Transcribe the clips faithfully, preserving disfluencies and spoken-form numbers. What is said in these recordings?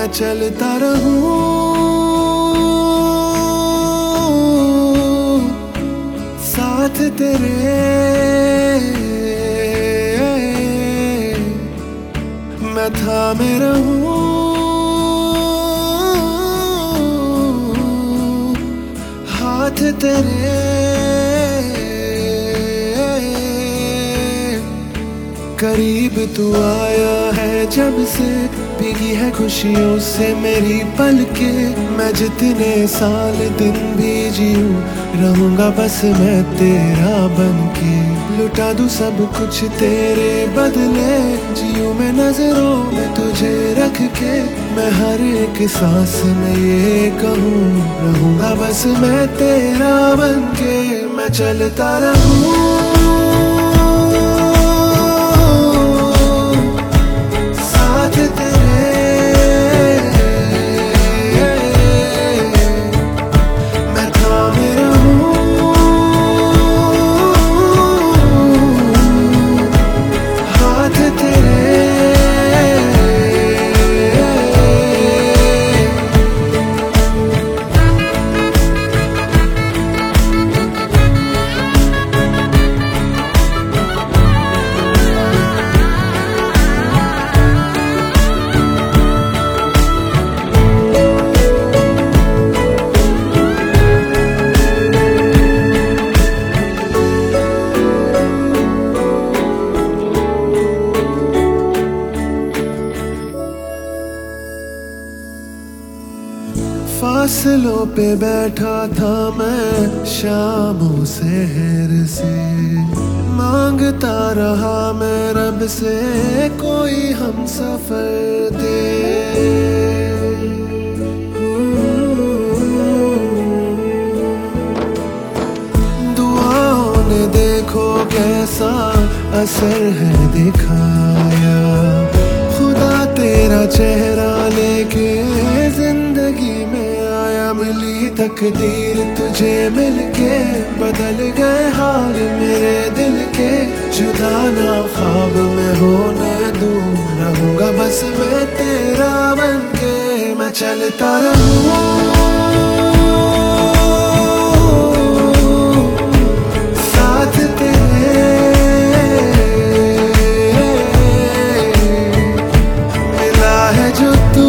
मैं चलता रहूं साथ तेरे, मैं थामे रहूं हाथ तेरे। करीब तू आया है जब से, भीगी है खुशियों से मेरी पलकें। मैं जितने साल दिन भी जीऊं रहूंगा बस मैं तेरा बनके। लुटा दूं सब कुछ तेरे बदले, जीऊं मैं नजरों में तुझे रख के। मैं हर एक सांस में ये कहूँ रहूंगा बस मैं तेरा बनके। मैं चलता रहूं फासलों पे बैठा था मैं शामों शहर से। मांगता रहा मैं रब से कोई हम सफर दे। दुआओं ने देखो कैसा असर है दिखाया। खुदा तेरा चेहरा लेके जिंदगी में आया। मिली तकदीर तुझे मिलके, बदल गए हाल मेरे दिल के। जुदा ना ख्वाब में होने दूं, रहूंगा बस मैं तेरा बनके। मैं चलता रहूं साथ तेरे, मिला है जो तू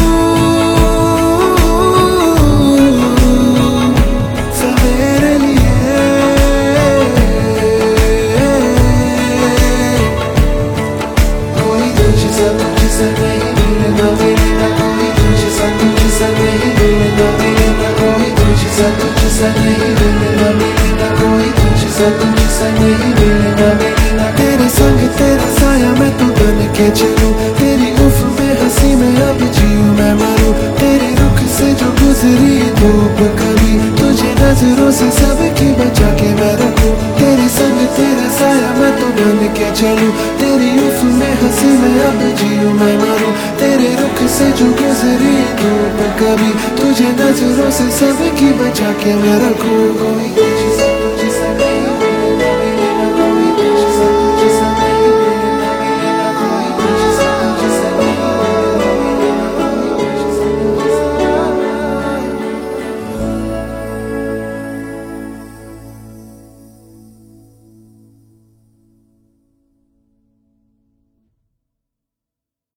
तेरे संग तेरा साया मैं तू बन के चलूं। तेरी उफ में हंसी में अब जीऊं मैं मरूं। तेरे रुख से जो गुजरी धूप कभी, तुझे नजरों से सबकी बचा के मैं रखूं। तेरे संग तेरा साया मैं तू बन के चलूं। तेरी उफ में हंसी में अब जीऊं मैं मरूं। तेरे रुख से जो गुजरी धूप कभी, तुझे नजरों से सबकी बचा के मैं रखूं।